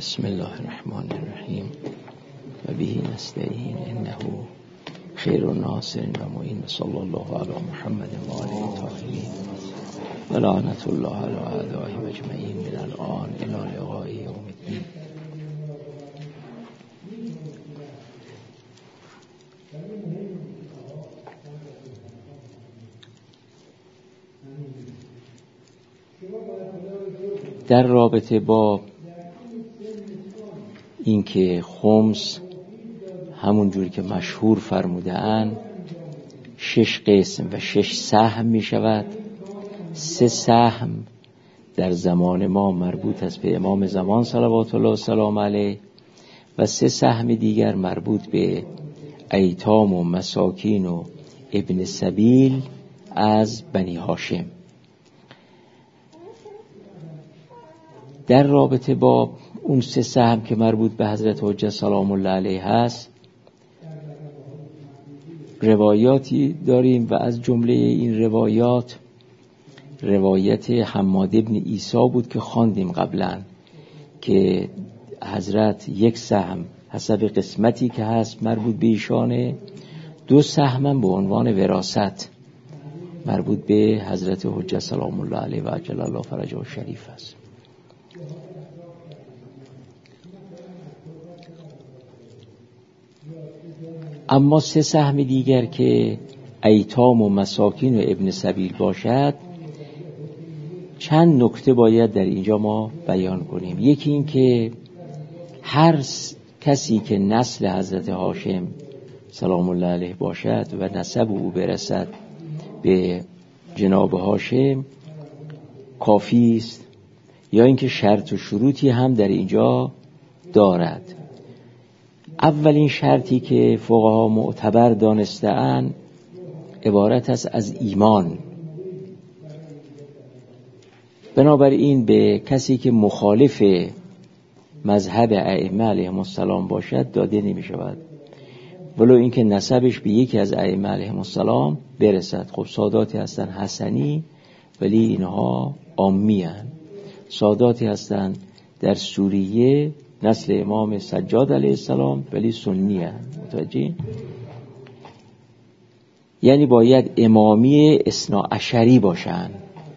بسم الله الرحمن الرحیم و به نستعین انه خیر الناصر و معین صلی الله علی محمد و آله الطاهرین و لعنت الله علی اعدائهم اجمعین من الان الی لقاء یوم الدین. در رابطه با اینکه خمس همون جوری که مشهور فرموده‌اند 6 قسم و 6 سهم می شود. 3 سهم در زمان ما مربوط است به امام زمان صلوات الله و سلام علیه و 3 سهم دیگر مربوط به ایتام و مساکین و ابن سبیل از بنی هاشم. در رابطه با اون 3 سهم که مربوط به حضرت حجت سلام الله علیه هست روایاتی داریم و از جمله این روایات روایت حماد ابن عیسی بود که خواندیم قبلا که حضرت 1 سهم حسب قسمتی که هست مربوط به ایشانه، 2 سهم به عنوان وراثت مربوط به حضرت حجت سلام الله علیه و عجل الله فرجه الشریف است. اما 3 سهم دیگر که ایتام و مساکین و ابن سبیل باشد چند نکته باید در اینجا ما بیان کنیم. یکی این که هر کسی که نسل حضرت هاشم سلام الله علیه باشد و نسب او برسد به جناب هاشم کافی است، یا اینکه شرط و شروطی هم در اینجا دارد. اولین شرطی که فقها معتبر دانسته‌اند عبارت است از ایمان. بنابراین به کسی که مخالف مذهب ائمه علیهم السلام باشد داده نمی شود، ولو اینکه نسبش به یکی از ائمه علیهم السلام برسد. خب ساداتی هستن حسنی ولی اینها عامی هستند، ساداتی هستن در سوریه نسل امام سجاد علیه السلام ولی سنی هستند. متوجه؟ یعنی باید امامی اثنا عشری باشن.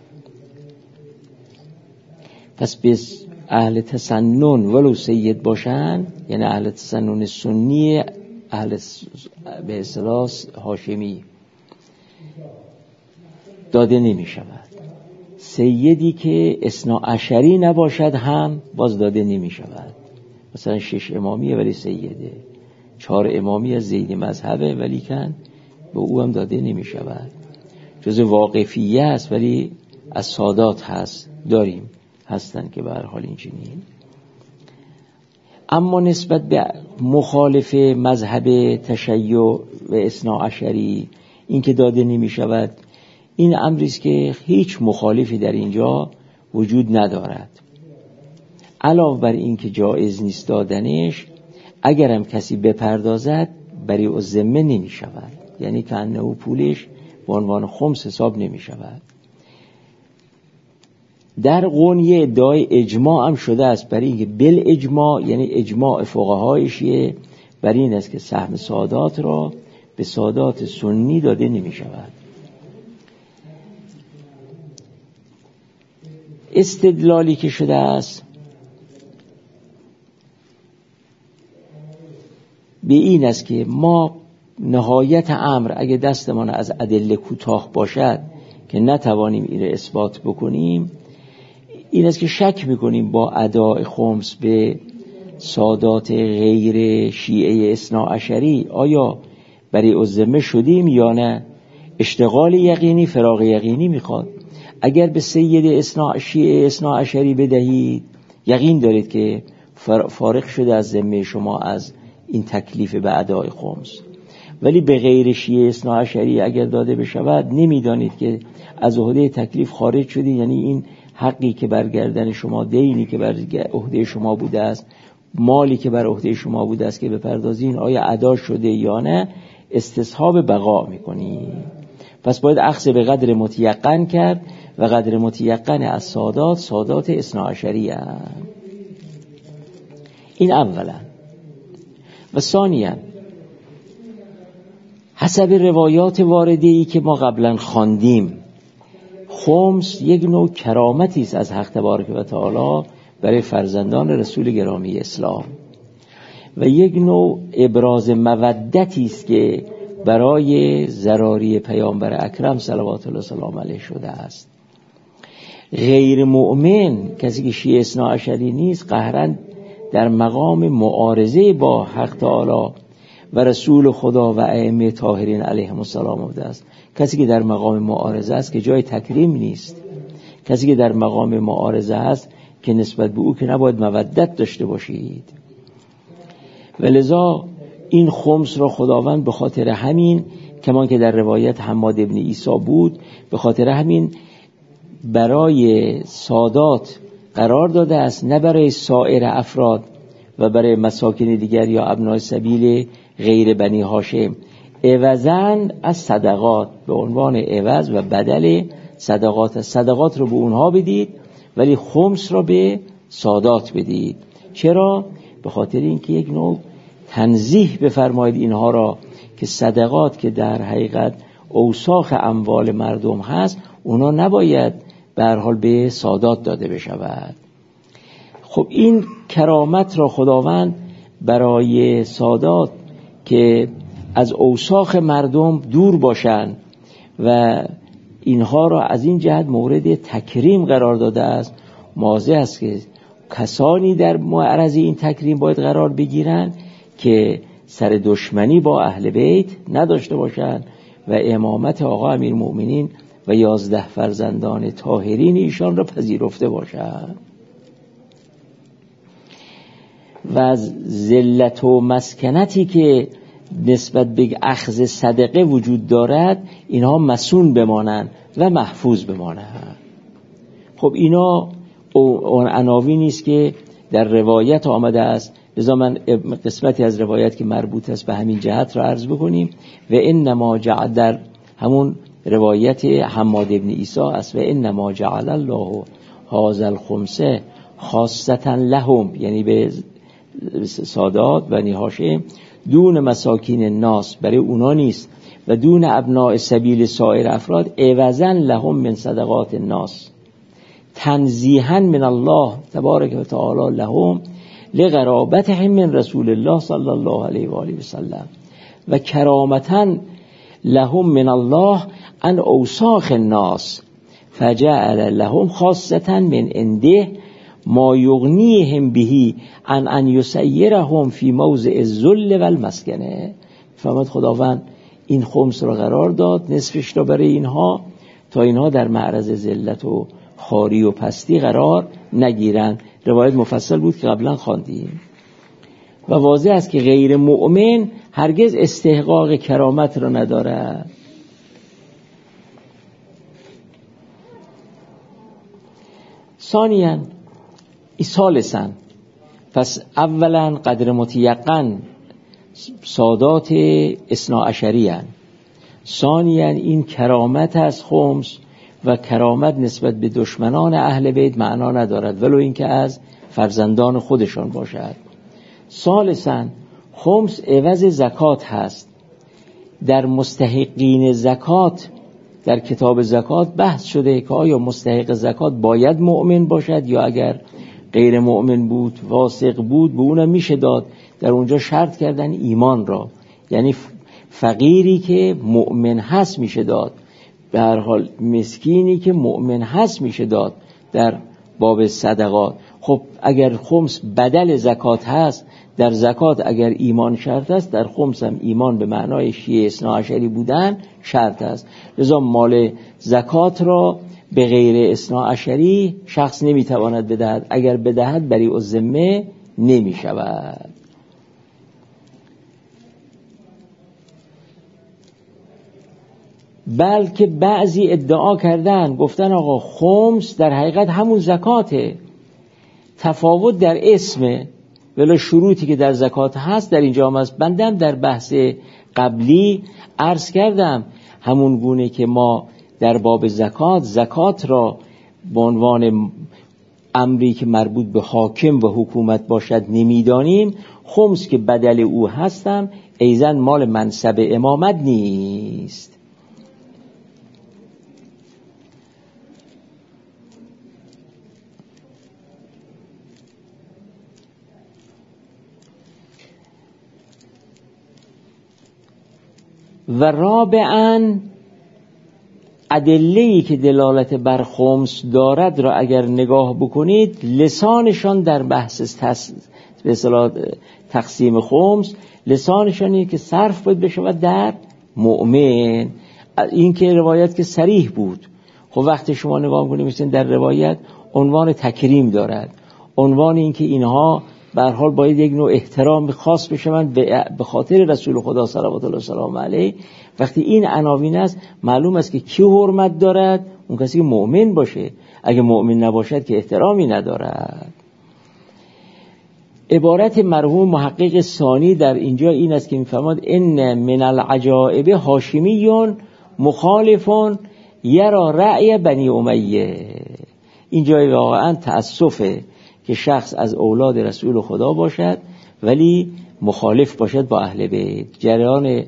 پس به اهل تسنن ولو سید باشن، یعنی اهل تسنن سنی، اهل به اصطلاح هاشمی داده نمی شود. سیدی که اثنا عشری نباشد هم باز داده نمی شود. مثلا 6 امامیه ولی سیده، 4 امامی از زید مذهبه ولی کن به او هم داده نمی شود. جز واقفیه است ولی از سادات هست، داریم هستن که به هر حال اینجنین. اما نسبت به مخالف مذهب تشیع و اثنا عشری این که داده نمی شود، این امری است که هیچ مخالفی در اینجا وجود ندارد. علاوه بر این که جایز نیست دادنش، اگرم کسی بپردازد برای الذمه نمی شود، یعنی که انه پولش به عنوان خمس حساب نمی شود. در قونیه ادعای اجماع هم شده است برای اینکه بل اجماع، یعنی اجماع فقهای شیعه بر این است که سهم سادات را به سادات سنی داده نمی شود. استدلالی که شده است به این است که ما نهایت امر اگه دستمان از ادله کوتاه باشد که نتوانیم این را اثبات بکنیم، این است که شک میکنیم با اداء خمس به سادات غیر شیعه اثنا عشری آیا برای الذمه شدیم یا نه. اشتغال یقینی فراغ یقینی میخواد. اگر به سید شیعه اثنا عشری بدهید یقین دارید که فارغ شده از ذمه شما از این تکلیف به اداء خمس، ولی به غیر شیعه اثنا عشری اگر داده بشود نمیدانید که از عهده تکلیف خارج شدید، یعنی این حقی که برگردن شما، دینی که بر عهده شما بوده است، مالی که بر عهده شما بوده است که بپردازین آیا ادا شده یا نه، استصحاب بقا میکنی. پس باید اخذ به قدر متیقن کرد و قدر متیقن از سادات اثنا عشری هست. این اولا. و ثانیا حسب روایات وارده‌ای که ما قبلا خواندیم، خمس یک نوع کرامتی است از حق تبارک و تعالی برای فرزندان رسول گرامی اسلام و یک نوع ابراز مودتی است که برای ضراری پیامبر اکرم صلوات الله سلام علیه شده است. غیر مؤمن، کسی که شیعه اثناعشری نیست، قهرن در مقام معارضه با حق تعالی و رسول خدا و ائمه طاهرین علیهم السلام بوده است. کسی که در مقام معارضه است که جای تکریم نیست، کسی که در مقام معارضه است که نسبت به او که نباید مودت داشته باشید. ولذا این خمس را خداوند به خاطر همین، کمان که در روایت حماد ابن عیسی بود، به خاطر همین برای سادات قرار داده است، نه برای سایر افراد و برای مساکین دیگر یا ابنای سبیل غیر بنی هاشم، عوضاً از صدقات، به عنوان عوض و بدل صدقات. صدقات رو به اونها بدید ولی خمس رو به سادات بدید. چرا؟ به خاطر اینکه یک نوع تنزیه بفرمایید اینها را که صدقات که در حقیقت اوساخ اموال مردم هست، اونا نباید به هر حال به سادات داده بشود. خب این کرامت را خداوند برای سادات که از اوساخ مردم دور باشند و اینها را از این جهت مورد تکریم قرار داده است. واضح است که کسانی در معرض این تکریم باید قرار بگیرند که سر دشمنی با اهل بیت نداشته باشند و امامت آقا امیرالمؤمنین و 11 فرزندان طاهرین ایشان را پذیرفته باشند. و از ذلت و مسکنتی که نسبت به اخذ صدقه وجود دارد، اینها مسون بمانند و محفوظ بمانند. خب اینا اون عناوینی است که در روایت آمده است. لذا من قسمتی از روایت که مربوط است به همین جهت را عرض بکنیم. و انما جعل، در همون روایت حماد ابن عیسی است، و انما جعل الله هذا الخمس خاصة لهم، یعنی به سادات بنی هاشم، دون مساکین الناس، برای اونا نیست، و دون ابناء سبیل سایر افراد، عوضا لهم من صدقات الناس، تنزیها من الله تبارک و تعالی لهم لقرابتهم من رسول الله صلی الله علیه و آله و سلم و کرامتا لهم من الله عن اوساخ الناس فجعل لهم خاصة من عنده ما یغنیهم به عن ان یسیرهم فی موضع الذل والمسکنه. فرمود خداوند این خمس را قرار داد، نصفش را برای اینها، تا اینها در معرض ذلت و خواری و پستی قرار نگیرند. روایت مفصل بود که قبلا خواندیم. و واضح است که غیر مؤمن هرگز استحقاق کرامت را ندارد. ثانیاً ثالثاً، پس اولا قدر متیقن سادات اثناعشری اند. ثانیاً این کرامت از خمس و کرامت نسبت به دشمنان اهل بیت معنا ندارد ولو اینکه از فرزندان خودشان باشد. ثالثاً خمس عوض زکات هست. در مستحقین زکات در کتاب زکات بحث شده که آیا مستحق زکات باید مؤمن باشد یا اگر غیر مؤمن بود، واثق بود، به اونم میشه داد. در اونجا شرط کردن ایمان را، یعنی فقیری که مؤمن هست میشه داد، به هر حال مسکینی که مؤمن هست میشه داد در باب صدقات. خب اگر خمس بدل زکات هست، در زکات اگر ایمان شرط است، در خمس هم ایمان به معنای شیعه اثناعشری بودن شرط است. لذا مال زکات را به غیر اثناعشری شخص نمیتواند بدهد، اگر بدهد بری الذمه نمی شود. بلکه بعضی ادعا کردن، گفتن آقا خمس در حقیقت همون زکاته، تفاوت در اسمه، ولی شروطی که در زکات هست در اینجا هم هست. بندم در بحث قبلی عرض کردم همون گونه که ما در باب زکات را به عنوان امری که مربوط به حاکم و حکومت باشد نمیدانیم، خمس که بدل او هستم ایزن مال منصب امامت نیست. و رابعاً ادله‌ای که دلالت بر خمس دارد را اگر نگاه بکنید، لسانشان در بحث به اصطلاح تقسیم خمس، لسانشان اینه که صرف باید بشود در مؤمن. این که روایت که صریح بود. خب وقتی شما نگاه کنید مثلا در روایت عنوان تکریم دارد، عنوان این که اینها به هر حال باید یک نوع احترام خاص بشوند به خاطر رسول خدا صلوات الله سلام علیه. وقتی این عناوین است معلوم است که کی حرمت دارد؟ اون کسی که مؤمن باشه. اگه مؤمن نباشد که احترامی ندارد. عبارت مرحوم محقق ثانی در اینجا این است که می‌فرماد ان من العجائب هاشمیون مخالفون یرا رأی بنی امیه. اینجا واقعا تأسفه که شخص از اولاد رسول خدا باشد ولی مخالف باشد با اهل بیت. جریان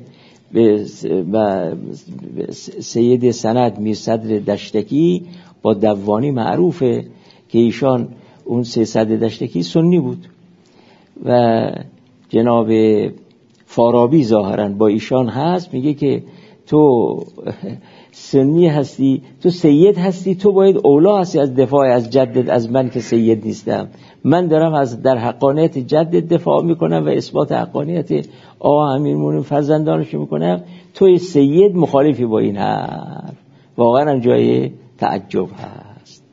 سید سند میر صدر دشتکی با دوانی معروفه که ایشان اون سید صدر دشتکی سنی بود و جناب فارابی ظاهرا با ایشان هست، میگه که تو سنی هستی، تو سید هستی، تو باید اولا هستی از دفاع از جدت از من که سید نیستم. من دارم از در حقانیت جدت دفاع میکنم و اثبات حقانیت آقا امیرالمومنین فرزندانش میکنم، توی سید مخالفی با این حرف. واقعا جای تعجب هست.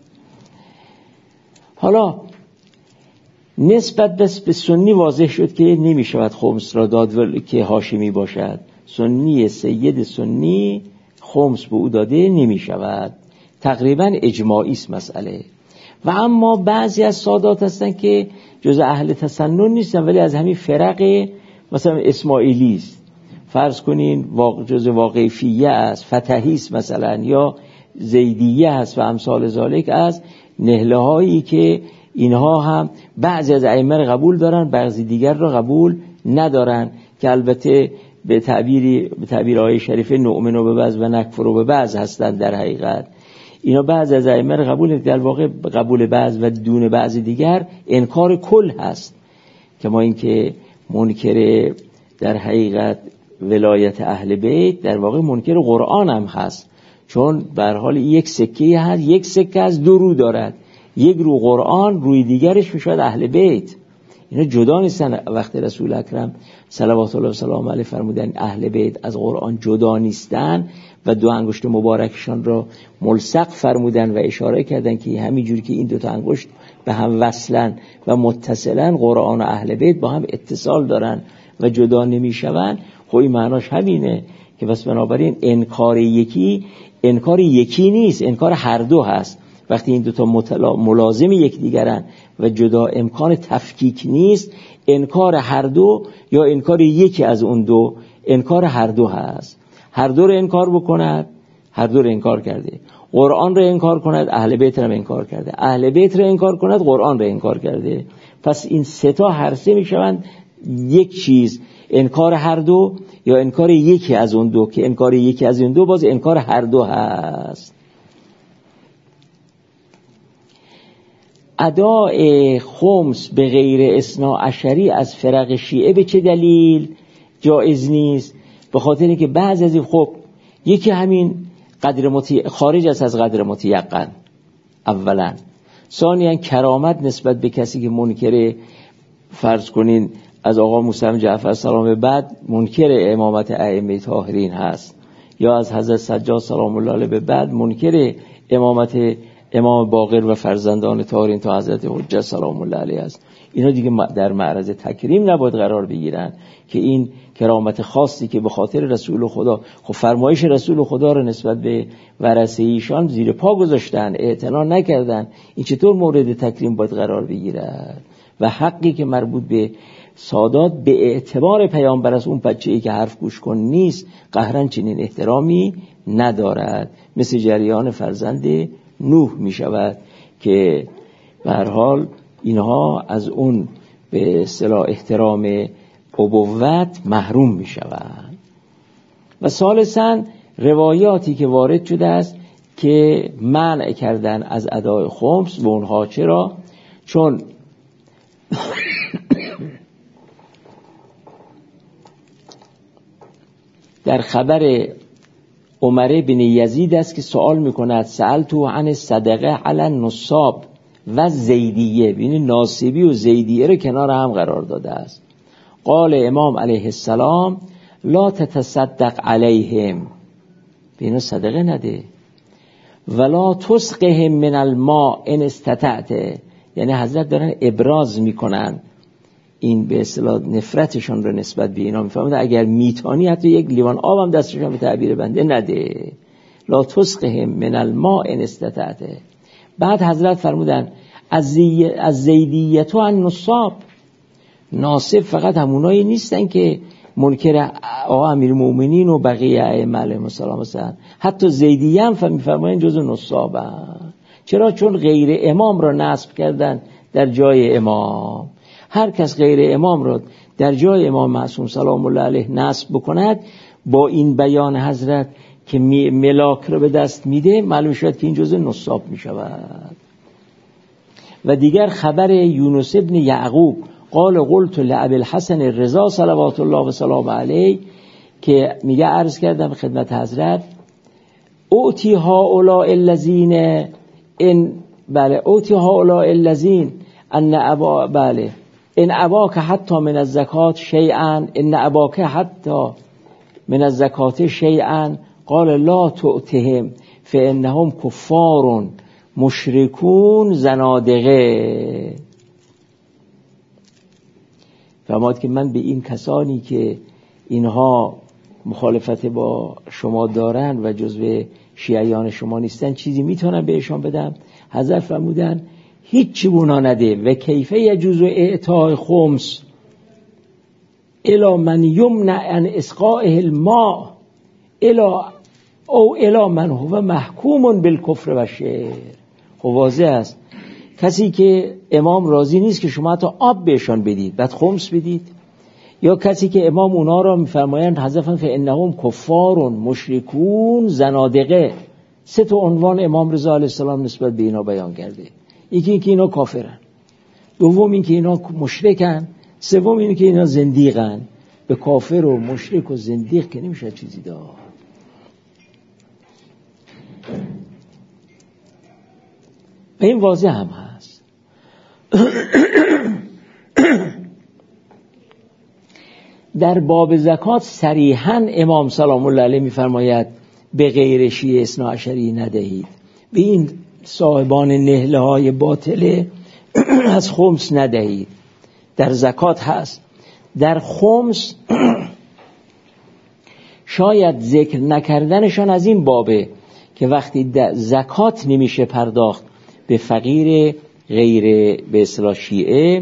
حالا نسبت بس به سنی واضح شد که نمیشود خمس را داد که هاشمی باشد. سنی سید سنی خمس به او داده نمیشود. تقریبا اجماعی است مسئله. و اما بعضی از سادات هستن که جز اهل تسنن نیستن ولی از همین فرق مثلا اسماعیلی است، فرض کنین جز واقفیه است، فتحی است مثلا، یا زیدیه است و امثال ذالک، از نهله هایی که اینها هم بعضی از ائمه را قبول دارن بعضی دیگر را قبول ندارن، که البته به تعبیر آیه شریفه نؤمن به بعض و نکفر به بعض هستند. در حقیقت اینا بعض از ائمه را قبول، در واقع قبول بعض و دون بعض دیگر انکار کل هست. که ما این که منکر در حقیقت ولایت اهل بیت در واقع منکر قرآن هم هست، چون به هر حال یک سکه هست، یک سکه از دو رو دارد، یک رو قرآن، روی دیگرش میشود اهل بیت. اینا جدا نیستن. وقت رسول اکرم صلوات الله و سلام علیه فرمودن اهل بیت از قرآن جدا نیستن و دو انگشت مبارکشان را ملصق فرمودن و اشاره کردن که همینجوری که این دو تا انگشت به هم وصلن و متصلن، قرآن و اهل بیت با هم اتصال دارن و جدا نمیشون. خب این معناش همینه که بس بنابراین انکار یکی نیست، انکار هر دو هست. وقتی این دوتا ملازم یکدیگرن و جدا امکان تفکیک نیست، انکار هر دو یا انکار یکی از اون دو، انکار هر دو هست. هر دو رو انکار بکند، هر دو رو انکار کرده. قرآن رو انکار کند، اهل بیت رو انکار کرده. اهل بیت رو انکار کند، قرآن رو انکار کرده. پس این سه تا هر سه میشوند یک چیز، انکار هر دو یا انکار یکی از اون دو، که انکار یکی از اون دو باز انکار هر دو هست. اداء خمس به غیر اثنا عشری از فرق شیعه به چه دلیل جایز نیست؟ به خاطر اینکه بعضی از این خب یکی همین خارج است از قدر متیقن اولا، ثانیاً کرامت نسبت به کسی که منکر، فرض کنین از آقا موسی جعفر سلام بعد منکر امامت ائمه طاهرین هست، یا از حضرت سجاد سلام الله علیه به بعد منکر امامت امام باقر و فرزندان طاهرین تا حضرت حجت سلام الله علیه است. اینا دیگه در معرض تکریم نباید قرار بگیرن که این کرامت خاصی که به خاطر رسول خدا، خب فرمایش رسول خدا رو نسبت به ورثه ایشان زیر پا گذاشتن، اعتنا نکردن، این چطور مورد تکریم باید قرار بگیرد؟ و حقی که مربوط به سادات به اعتبار پیامبر است، اون بچه‌ای که حرف گوش کن نیست، قهرن چنین احترامی ندارد. مثل جریان فرزند نوح می شود که به هر حال اینها از اون به اصطلاح احترام ابوت محروم می شوند. و ثالثاً روایاتی که وارد شده است که منع کردن از ادای خمس و اونها چرا؟ چون در خبر عمر بن یزید است که سوال میکند سألتو عن الصدقه علی النصاب و زیدیه، یعنی ناصبی و زیدیه رو کنار هم قرار داده است. قال امام علیه السلام لا تتصدق علیهم، به اینا صدقه نده. ولا تسقهم من الماء ان استطعت، یعنی حضرت دارن ابراز میکنن این به اصطلاح نفرتشون رو نسبت به اینا، میفهمند اگر میتانی حتی یک لیوان آب هم دستشون به تعبیر بنده نده. لا تسقهم من الماء ان استطعت. بعد حضرت فرمودن از زیدیتو عن نصاب، ناصب فقط همونایی نیستن که منکر آقا امیرالمومنین و بقیه ائمه علیهم السلام هستن، حتی زیدیه هم میفرمایند جزء نصابن. چرا؟ چون غیر امام را نصب کردن در جای امام. هر کس غیر امام را در جای امام معصوم سلام الله علیه نصب بکند، با این بیان حضرت که ملاک را به دست میده معلوم شد که این جزء نصاب میشود. و دیگر خبر یونس ابن یعقوب قال قلت لابی الحسن الرضا صلوات الله و سلام علیه، که میگه عرض کردم خدمت حضرت اوتی هؤلاء الذین ان اوتی هؤلاء الذین ان ابا ان اباک حتی من الزکات شیئا، ان اباک حتی من الزکات شیئا قال لا تؤتهم فانهم کفار مشرکون زنادقه. فرمود که من به این کسانی که اینها مخالفت با شما دارن و جزو شیعیان شما نیستن چیزی میتونم بهشون بدم؟ حضرت فرمودن هیچی اونا نده. و کیفه یجوز اعطاء خمس الا من یمنع عن اسقائه الماء الا من هو محکوم بالکفر و شرک. خب واضح است کسی که امام راضی نیست که شما حتی آب بهشان بدید بعد خمس بدید، یا کسی که امام اونا را میفرمایند حذفا فانهم کفار مشرکون زنادقه. سه تا عنوان امام رضا علیه السلام نسبت به اینا بیان کرده. یکی اینکه اینا کافرن، دوم اینکه اینا مشرکن، سوم اینکه اینا زندیقن. به کافر و مشرک و زندیق که نمیشه چیزی داد. و این واضح هم هست. در باب زکات صریحاً امام سلام الله علیه میفرماید به غیر شیعه اثنا عشری ندهید، به این صاحبان نهله های باطله از خمس ندهید. در زکات هست. در خمس شاید ذکر نکردنشان از این بابه که وقتی زکات نمیشه پرداخت به فقیر غیر به اصطلاح شیعه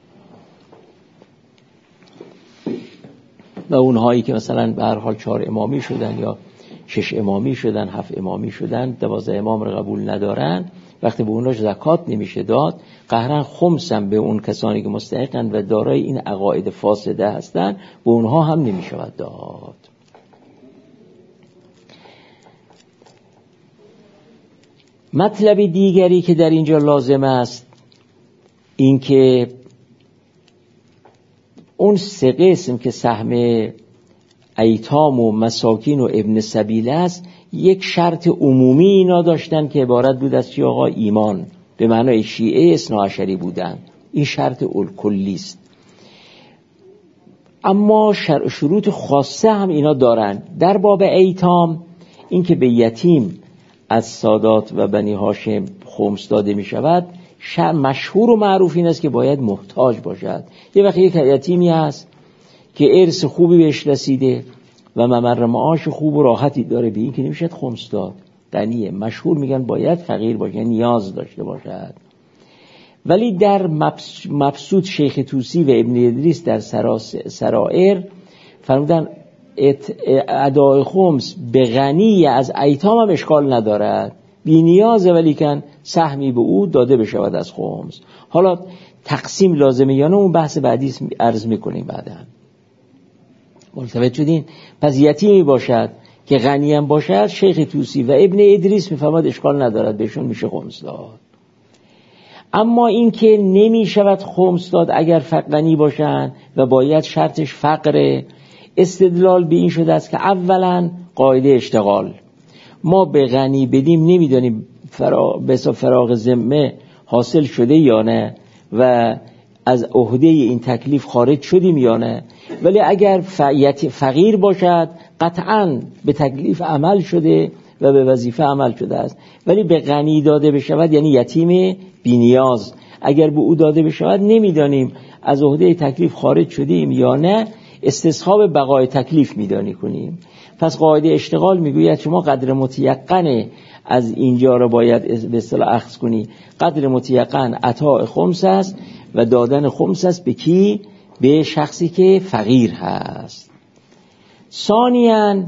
و اونهایی که مثلا به هر حال 4 امامی شدن یا 6 امامی شدن 7 امامی شدن 12 امام رو قبول ندارن، وقتی به اونها زکات نمیشه داد قهرن خمسم به اون کسانی که مستحقن و دارای این عقاید فاسده هستن به اونها هم نمیشود داد. مطلب دیگری که در اینجا لازم است این که اون 3 قسم که سهم ایتام و مساکین و ابن سبیل است، یک شرط عمومی اینا داشتن که عبارت بود از چی آقا؟ ایمان، به معنای شیعه اثنا عشری بودن. این شرط کلی است. اما شروط خاصه هم اینا دارن. در باب ایتام این که به یتیم از سادات و بنی هاشم خمس داده می شود، مشهور و معروف این است که باید محتاج باشد. یه وقت یک یتیمی هست که ارث خوبی بهش رسیده و ممر معاش خوب و راحتی داره، به این که نمیشه خمس داد. غنیه، مشهور میگن باید فقیر باشه، نیاز داشته باشد. ولی در مبسوط شیخ طوسی و ابن ادریس در سرائر فرمودن ادای خمس به غنی از ایتام هم اشکال ندارد. بی نیازه ولیکن سهمی به او داده بشود از خمس. حالا تقسیم لازمه یا نه اون بحث بعدی عرض میکنیم بعدا. ملتفت شدین؟ پس یتیمی باشد که غنی هم باشد، شیخ توسی و ابن ادریس میفهمد اشکال ندارد بهشون میشه خمس داد. اما این که نمی شود خمس داد اگر غنی باشند و باید شرطش فقره، استدلال به این شده است که اولا قاعده اشتغال، ما به غنی بدیم نمیدانیم فراغ ذمه حاصل شده یا نه و از عهده این تکلیف خارج شدیم یا نه، ولی اگر فقیر باشد قطعاً به تکلیف عمل شده و به وظیفه عمل شده است. ولی به غنی داده بشود یعنی یتیم بی‌نیاز، اگر به او داده بشود نمیدانیم از عهده تکلیف خارج شدیم یا نه، استصحاب بقای تکلیف میدانی کنیم. پس قاعده اشتغال میگوید شما قدر متیقن از اینجا رو باید به اصطلاح اخذ کنی. قدر متیقن عطاء خمس است و دادن خمس است به کی؟ به شخصی که فقیر هست. ثانیاً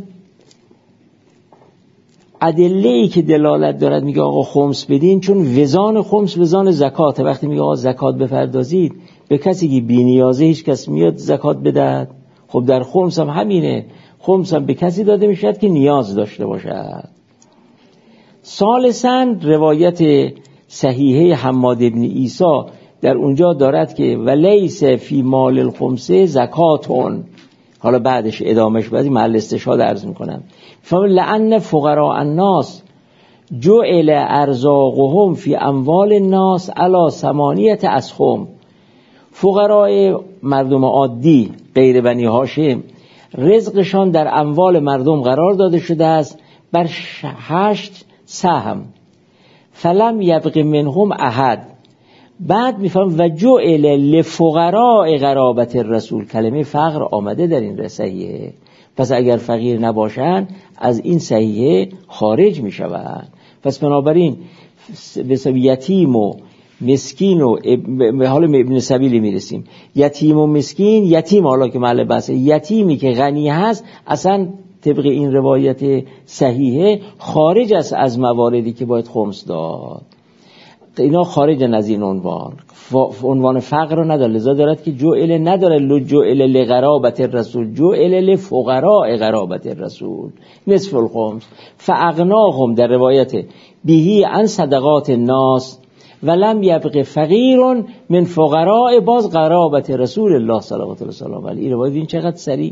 ادله‌ای که دلالت دارد میگه آقا خمس بدین، چون وزان خمس وزان زکات، وقتی میگه آقا زکات بپردازید به کسی که بی نیازه هیچ کس میاد زکات بدهد، خب در خمس هم همینه، خمس هم به کسی داده میشد که نیاز داشته باشد. ثالثاً روایت صحیحه حماد ابن عیسی در اونجا دارد که ولیس فی مال الخمس زکاتون، حالا بعدش ادامش بعدی محل استشهاد عرض میکنم، فلعن فقراء الناس جعل ارزاقهم فی اموال الناس علی 8 اسهم. فقرای مردم عادی غیر بنی هاشم رزقشان در اموال مردم قرار داده شده است بر 8 سهم، فلم یبق منهم احد. بعد میفهم و جعل لفقراء قرابت الرسول، کلمه فقر آمده در این صحیحه، پس اگر فقیر نباشن از این صحیحه خارج میشوند. پس بنابراین به یتیم و مسکین و حالا ابن سبیل میرسیم، یتیم و مسکین، یتیم حالا که محل بحثه، یتیمی که غنی هست اصلا طبق این روایت صحیحه خارج است از مواردی که باید خمس داد، اینا خارج از این عنوان فقر رو نداره، لذا دارد که جعل نداره، جعل لقرابت الرسول، جعل لفقراء قرابت الرسول نصف الخمس فاغناهم در روایت بهی عن صدقات الناس ولم یبق فقیر من فقراء باز قرابت رسول الله صلی الله علیه و سلم. این روایت این چقدر سریع.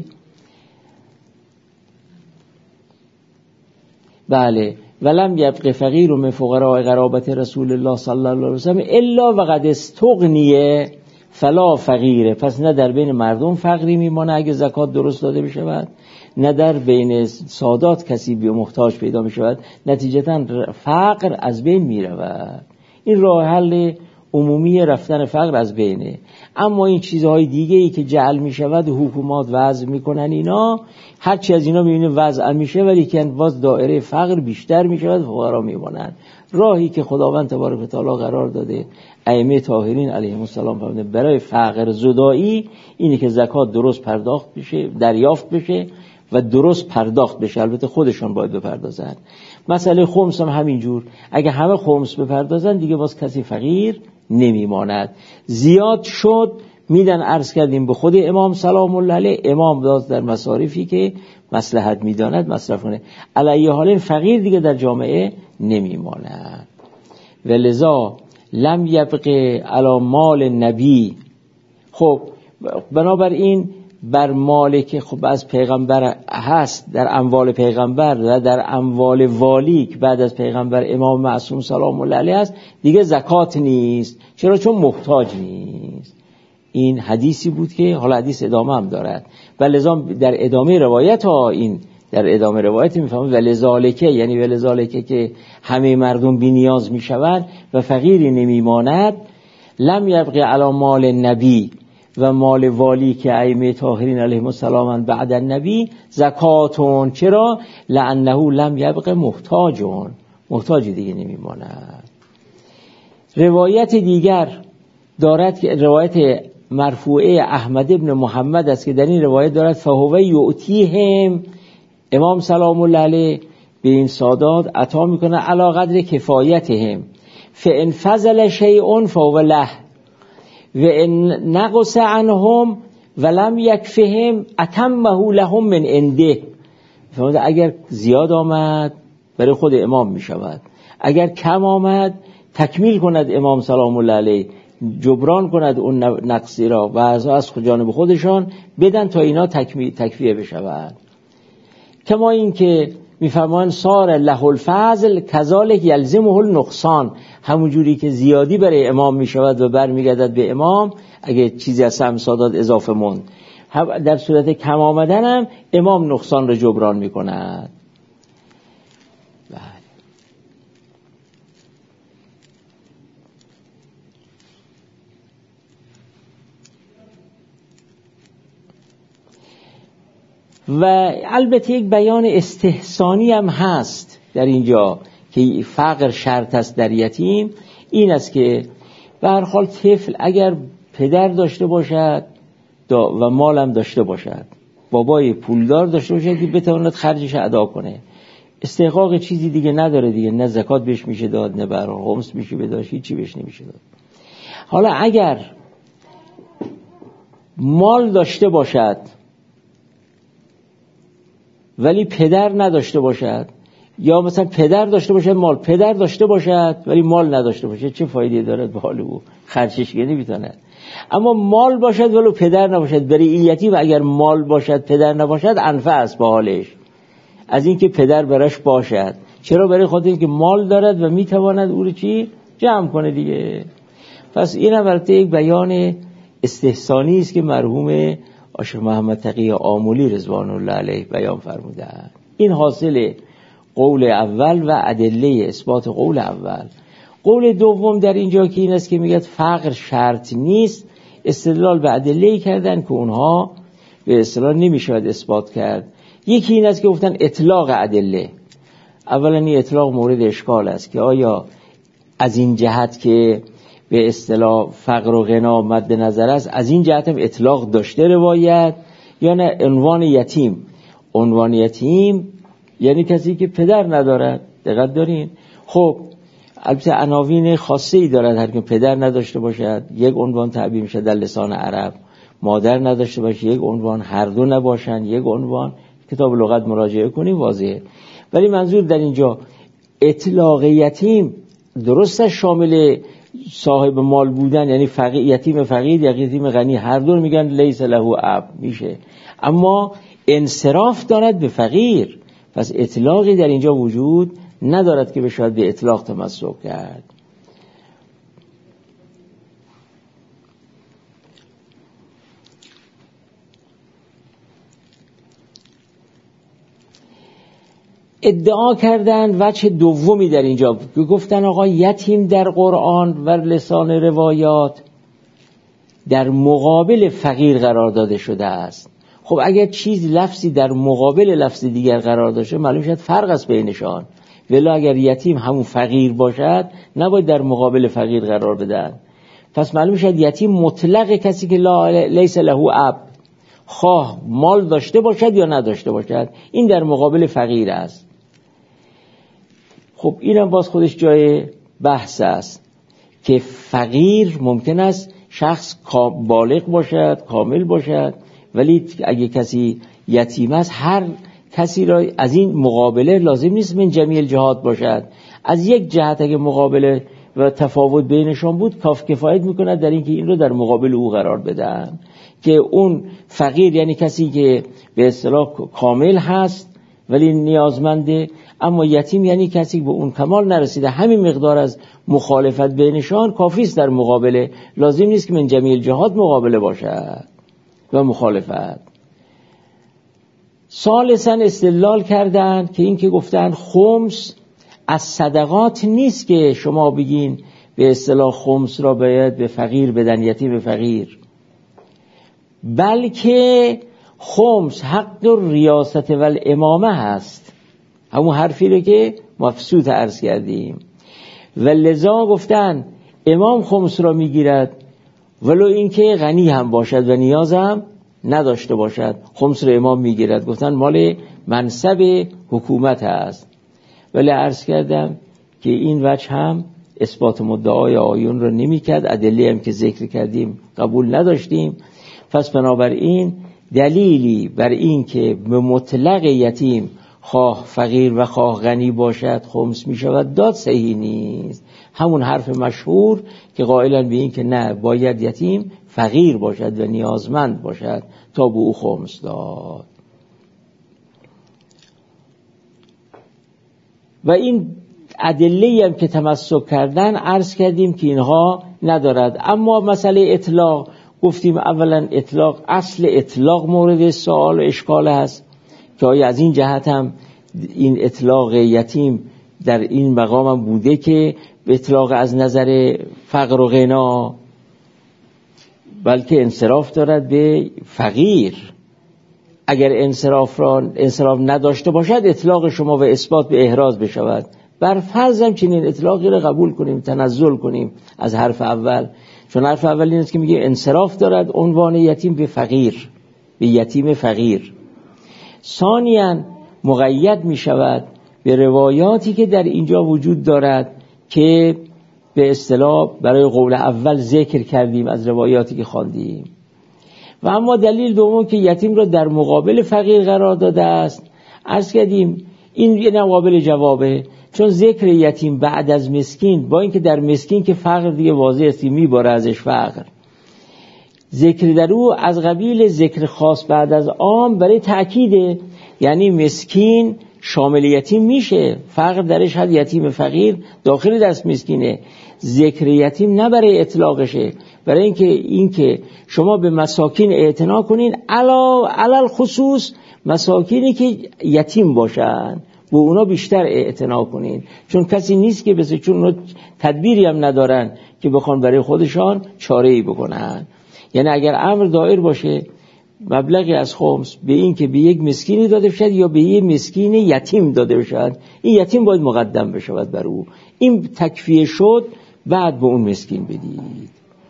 بله، ولم یبق فقیر من فقراء قرابت رسول الله صلی الله علیه و سلم الا وقد استغنیه فلا فقیره. پس نه در بین مردم فقری میمانه اگه زکات درست داده بشود، نه در بین سادات کسی بی محتاج پیدا میشود، نتیجتا فقر از بین میرود. این راه حل عمومی رفتن فقر از بینه. اما این چیزهای دیگه ای که جعل می شود حکومات وضع میکنن، اینا هر چی از اینا میبینه وضع میشه ولی که باز دایره فقر بیشتر می شود، فقرا میمونن. راهی که خداوند تبارک و تعالی قرار داده ائمه طاهرین علیهم السلام فرمودن برای فقر زدایی اینه که زکات درست پرداخت بشه، دریافت بشه و درست پرداخت بشه. البته خودشون باید بپردازن. مسئله خمس هم همینجور، اگه همه خمس بپردازن دیگه باز کسی فقیر نمیماند. زیاد شد میدن، عرض کردیم به خود امام سلام الله علیه، امام داد در مصارفی که مصلحت میداند مصرف کنه. علیه حال فقیر دیگه در جامعه نمیماند. ولذا لم یبق علی مال نبی. خب بنابراین بر مالی که خب از پیغمبر هست، در اموال پیغمبر و در اموال والی که بعد از پیغمبر امام معصوم سلام الله علیه است دیگه زکات نیست. چرا؟ چون محتاج نیست. این حدیثی بود که حالا حدیث ادامه هم دارد و لذا در ادامه روایت ها این در ادامه روایت میفهمید ولذالکه، یعنی ولذالکه که همه مردم بی نیاز میشوند و فقیری نمیماند. لم یبقی علی مال نبی و مال والی که ائمه طاهرین علیهم السلام بعد النبی زکاتون. چرا؟ لانه لم یبق محتاجون، محتاجی دیگه نمیماند. روایت دیگر دارد که روایت مرفوعه احمد ابن محمد است که در این روایت دارد فهو یعطیهم، امام سلام الله علیه به این سادات عطا میکنه علی قدر کفایتهم، فان فضل شیء فهو له و ان نقص عنهم ولم یکفهم اتمه لهم من عنده. اگر زیاد آمد برای خود امام می شود، اگر کم آمد تکمیل کند امام سلام الله علیه، جبران کند اون نقصی را و از جانب خودشان بدن تا اینا تکفیه بشود. کما این که میفرمان سار له الفضل کذالک یلزمه النقصان، همون جوری که زیادی برای امام می شود و برمیگردد به امام اگه چیزی از سهم سادات اضافه موند، در صورت کم آمدن هم امام نقصان را جبران می کند. و البته یک بیان استحسانی هم هست در اینجا که فقر شرط است در یتیم، این است که به هر حال طفل اگر پدر داشته باشد و مال هم داشته باشد، بابای پولدار داشته باشد که بتواند خرجش ادا کنه، استحقاق چیزی دیگه نداره دیگه، نه زکات بهش میشه داد، نه بر خمس میشه بداشت، هیچی بهش نمیشه داد. حالا اگر مال داشته باشد ولی پدر نداشته باشد، یا مثلا پدر داشته باشد مال، پدر داشته باشد ولی مال نداشته باشد، چه فایده دارد به حال او؟ خرجش نمیتونه. اما مال باشد ولی پدر نباشد، برای این یتیم اگر مال باشد پدر نباشد انفع است به حالش از این که پدر براش باشد. چرا؟ برای خاطر اینکه مال دارد و میتواند او رو چی جمع کنه دیگه. پس این البته یک بیان استحسانی است که مرحوم آشق محمد تقی آملی رضوان الله علیه بیان فرمودند. این حاصل قول اول و ادله اثبات قول اول. قول دوم در اینجا که این است که میگه فقر شرط نیست، استدلال به ادله‌ای کردن که اونها به اصطلاح نمیشود اثبات کرد. یکی این است که گفتن اطلاق ادله. اولا این اطلاق مورد اشکال است که آیا از این جهت که به اصطلاح فقر و غنا مد نظر است از این جهت هم اطلاق داشته روایت، یا نه عنوان یتیم. عنوان یتیم یعنی کسی که پدر ندارد. دقت دارین؟ خب البته عناوین خاصه ای دارد، هر که پدر نداشته باشد یک عنوان تعبیر میشه در لسان عرب، مادر نداشته باشه یک عنوان، هر دو نباشن یک عنوان. کتاب لغت مراجعه کنیم واضحه. ولی منظور در اینجا اطلاق یتیم درست شامل صاحب مال بودن، یعنی یتیم فقیر یا یتیم غنی، هر دو میگن لیس له اب میشه، اما انصراف دارد به فقیر. پس اطلاقی در اینجا وجود ندارد که بشود به اطلاق تمسک کرد. ادعا کردن وجه دومی در اینجا که گفتن آقا یتیم در قرآن و لسان روایات در مقابل فقیر قرار داده شده است. خب اگر لفظی در مقابل لفظ دیگر قرار داشته معلوم شد فرق است بینشان، ولی اگر یتیم همون فقیر باشد نباید در مقابل فقیر قرار بدن. پس معلوم شد یتیم مطلق کسی که لیس له اب، خواه مال داشته باشد یا نداشته باشد، این در مقابل فقیر است. خب اینم باز خودش جای بحث است که فقیر ممکن است شخص بالغ باشد، کامل باشد، ولی اگه کسی یتیم است هر کسی را از این مقابله لازم نیست من جمیع الجهات باشد. از یک جهت اگه مقابله و تفاوت بینشان بود کفایت میکند در اینکه این رو در مقابل او قرار بدن، که اون فقیر یعنی کسی که به اصطلاح کامل هست ولی نیازمنده، اما یتیم یعنی کسی که به اون کمال نرسیده. همین مقدار از مخالفت بینشان کافی است در مقابله، لازم نیست که من جمیع الجهات مقابله باشد و مخالفت. ثالثاً استدلال کردن که این که گفتن خمس از صدقات نیست که شما بگین به اصطلاح خمس را باید به فقیر بدن، یتیم فقیر، بلکه خمس حق ریاست و الامامه هست، همون حرفی رو که مفسوط عرض کردیم. و لذا گفتن امام خمس را میگیرد ولو اینکه غنی هم باشد و نیاز هم نداشته باشد، خمس را امام میگیرد. گفتن مال منصب حکومت هست. ولی عرض کردم که این وجه هم اثبات مدعای آیون رو نمی کرد، ادله هم که ذکر کردیم قبول نداشتیم. پس بنابراین دلیلی بر این که به مطلق یتیم خواه فقیر و خواه غنی باشد خمس می شود داد صحیح نیست. همون حرف مشهور که قائلن به این که نه، باید یتیم فقیر باشد و نیازمند باشد تا به او خمس داد. و این ادله هم که تمسک کردن عرض کردیم که اینها ندارد. اما مسئله اطلاق گفتیم اولا اطلاق، اصل اطلاق مورد سوال و اشکال هست که آیا از این جهت هم این اطلاق یتیم در این مقام هم بوده که اطلاق از نظر فقر و غنا، بلکه انصراف دارد به فقیر. اگر انصراف نداشته باشد اطلاق شما و اثبات به احراز بشود. بر فرض هم چنین اطلاقی رو قبول کنیم، تنزل کنیم از حرف اول، چون حرف اول این است که میگه انصراف دارد عنوان یتیم به فقیر، به یتیم فقیر. ثانیاً مقید می شود به روایاتی که در اینجا وجود دارد که به اصطلاح برای قول اول ذکر کردیم از روایاتی که خواندیم. و اما دلیل دوم که یتیم را در مقابل فقیر قرار داده است، عرض کردیم این یه مقابل جوابه، چون ذکر یتیم بعد از مسکین، با اینکه در مسکین که فقر دیگه واضح است میباره ازش فقر، ذکر در او از قبیل ذکر خاص بعد از عام برای تأکیده. یعنی مسکین شامل یتیم میشه، فقر درش هست، یتیم فقیر داخل دست مسکینه. ذکر یتیم نه برای اطلاقشه، برای اینکه شما به مساکین اعتنا کنین، علل خصوص مساکینی که یتیم باشن و اونا بیشتر اعتنا کنین، چون کسی نیست که بسه، چون اونا تدبیری هم ندارن که بخوان برای خودشان چاره‌ای بکنن. یعنی اگر امر دایر باشه مبلغی از خمس به این که به یک مسکینی داده بشد یا به یک مسکین یتیم داده بشد، این یتیم باید مقدم بشود بر او. این تکفیه شد، بعد به اون مسکین بدید.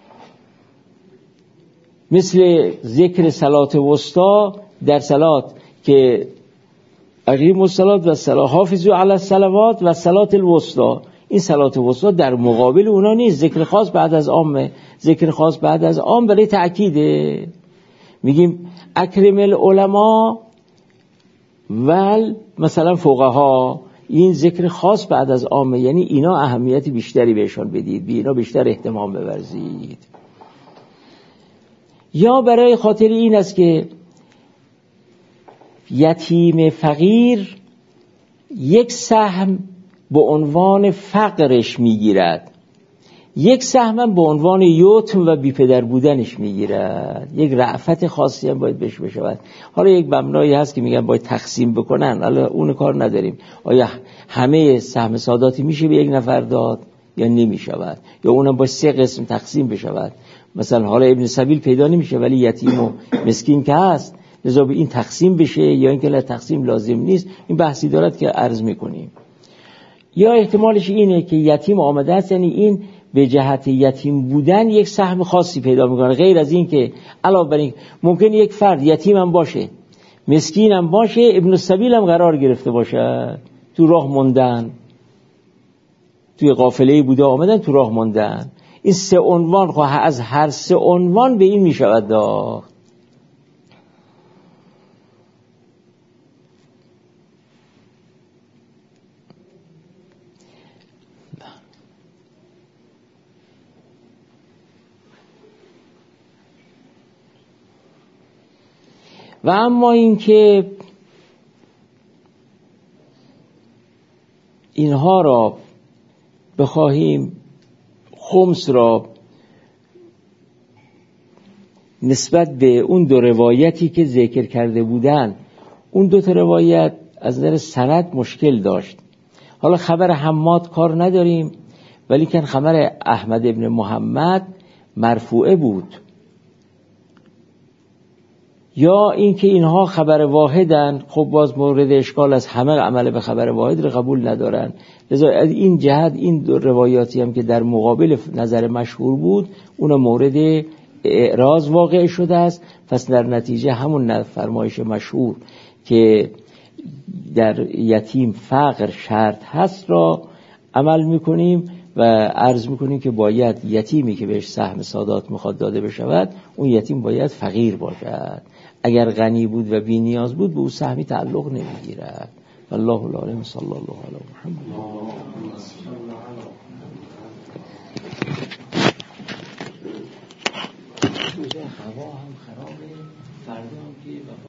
مثل ذکر صلات وسطا در صلات که اقیموا الصلاة و الصلاة حافظوا علی الصلوات و صلات الوسطا، این صلات وسطا در مقابل اونا نیست، ذکر خاص بعد از عامه. ذکر خاص بعد از عام برای تأکیده. میگیم اکرم العلماء و مثلا فقها، این ذکر خاص بعد از عامه، یعنی اینا اهمیت بیشتری بهشون بدید، اینا بیشتر اهتمام بورزید. یا برای خاطر این است که یتیم فقیر یک سهم به عنوان فقرش میگیرد، یک سهم هم به عنوان یتیم و بی پدر بودنش میگیرد. یک رأفت خاصی هم باید بهش بشود. حالا یک مبنایی هست که میگن باید تقسیم بکنن، حالا اون کار نداریم. آیا همه سهم ساداتی میشه به یک نفر داد یا نمیشود، یا اونم باید 3 قسم تقسیم بشود. مثلا حالا ابن سبیل پیدا نمیشه ولی یتیم و مسکین که هست، لذا به این تقسیم بشه یا اینکه تقسیم لازم نیست. این بحثی دارد که عرض میکنیم. یا احتمالش اینه که یتیم آمده است، یعنی این به جهت یتیم بودن یک سهم خاصی پیدا میکنه، غیر از این که علاوه بر این ممکن یک فرد یتیم هم باشه، مسکین هم باشه، ابن السبیل هم قرار گرفته باشه، تو راه موندن، توی قافله بوده آمدن تو راه موندن. این 3 عنوان از هر 3 عنوان به این میشود داخت. و اما این که اینها را بخواهیم خمس را نسبت به اون 2 روایتی که ذکر کرده بودن، اون 2 روایت از نظر سند مشکل داشت. حالا خبر حماد کار نداریم، ولی که خبر احمد ابن محمد مرفوعه بود. یا اینکه اینها خبر واحدن، خب باز مورد اشکال از همه عمل به خبر واحد رو قبول ندارن. لذا از این جهت این 2 روایاتی هم که در مقابل نظر مشهور بود، اون مورد اعراض واقع شده است. پس در نتیجه همون فرمایش مشهور که در یتیم فقر شرط هست را عمل میکنیم و عرض میکنیم که باید یتیمی که بهش سهم سادات میخواد داده بشود اون یتیم باید فقیر باشد. اگر غنی بود و بی نیاز بود به او سهمی تعلق نمیگیرد. والله العالم. صلی الله علی محمد. هوا هم خرابه، فردا هم که